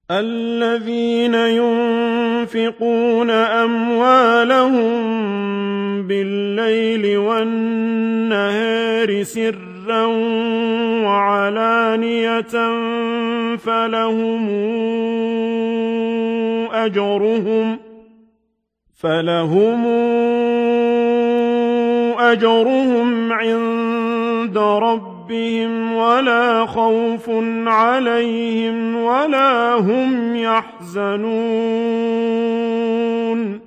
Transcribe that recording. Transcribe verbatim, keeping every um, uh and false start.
الذين ينفقون أموالهم بالليل والنهار سرا وعلانية فلهم أجرهم فلهم أجرهم عند ربهم ولا خوف عليهم ولا هم يحزنون